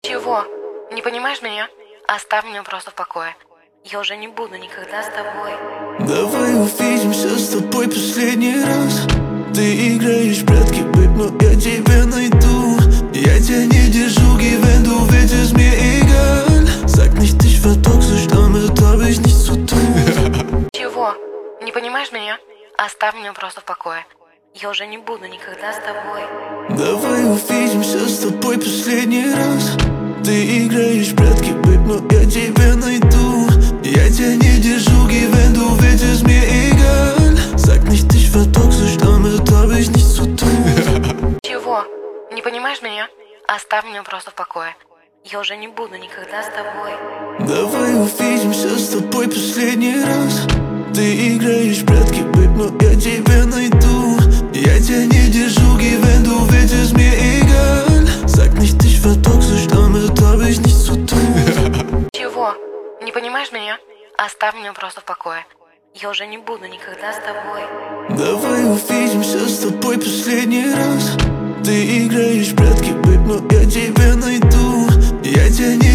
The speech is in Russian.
Чего? Не понимаешь меня? Оставь меня просто в покое. Я уже не буду никогда с тобой. Давай увидимся с тобой последний раз. Ты играешь в прятки, бэйб, но я тебя найду. Я тебя не держу, wenn du willst, ist mir egal. Sag nicht, ich war toxisch, damit hab ich nichts zu tun. Чего? Не понимаешь меня? Оставь меня просто в покое. Я уже не буду никогда с тобой. Давай увидимся с тобой последний раз. Ты играешь в прятки, бэйб, но я тебя найду. Я тебя не держу, wenn du willst, ist mir egal. Sag nicht, ich war toxisch, damit hab ich nichts zu tun. Чего? Не понимаешь меня? Оставь меня просто в покое. Я уже не буду никогда с тобой. Давай увидимся с тобой последний раз. Ты играешь в прятки, бэйб, но я тебя найду. Я тебя не держу, wenn du willst, ist mir egal. Sag nicht, ich war toxisch, damit hab ich nichts zu tun. Чего? Не понимаешь меня? Оставь меня просто в покое. Я уже не буду никогда с тобой. Давай увидимся с тобой последний раз. Ты играешь в прятки, бэйб, но я тебя найду. Я тебя не